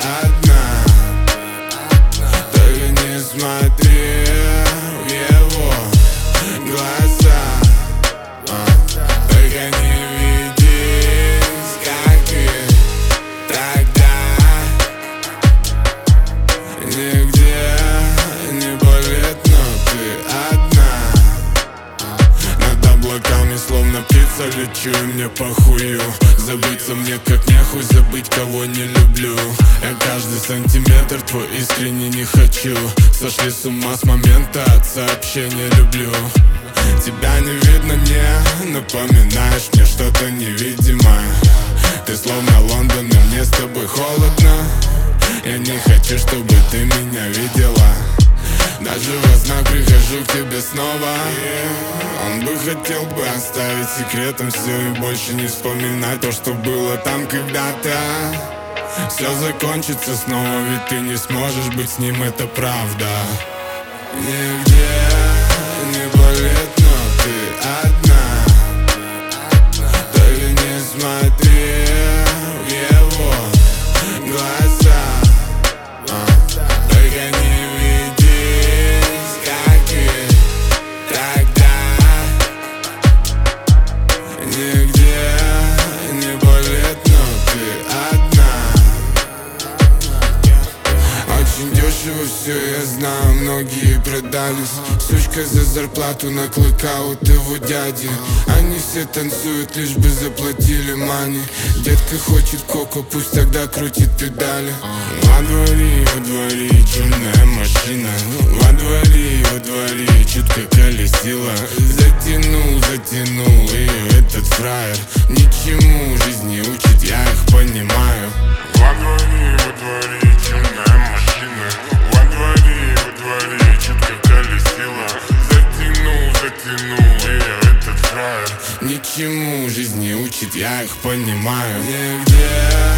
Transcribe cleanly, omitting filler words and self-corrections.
одна. Только не смотри в его глаза, только не ведись, как и тогда. Нигде не болит, но ты одна. Над облаками словно птица лечу, и мне похую. Забыться мне как нехуй, забыть кого не люблю. Я каждый сантиметр твой искренне не хочу. Сошли с ума с момента от сообщения люблю. Тебя не видно, не напоминаешь мне что-то невидимое. Ты словно Лондон, и мне с тобой холодно. Я не хочу, чтобы ты меня видела. Даже во снах прихожу к тебе снова. Он бы хотел бы оставить секретом все и больше не вспоминать то, что было там когда-то. Все закончится снова, ведь ты не сможешь быть с ним, это правда. Нигде не болит, но ты одна. Только не смотри в его глаза, только не ведись, как и тогда. Нигде не болит, но ты одна. Очень дешево все, я знаю, многие продались. Сучка за зарплату на клыка у того дяди. Они все танцуют, лишь бы заплатили мани. Детка хочет коко, пусть тогда крутит педали. Во дворе черная машина. Во дворе чутко колесила. Затянул ее этот фраер. Ничему жизни учит, я их понимаю. Во дворе черная машина. Во дворе чутко колесила. Затянул ее этот фраер. Ничему жизни учит, я их понимаю. Нигде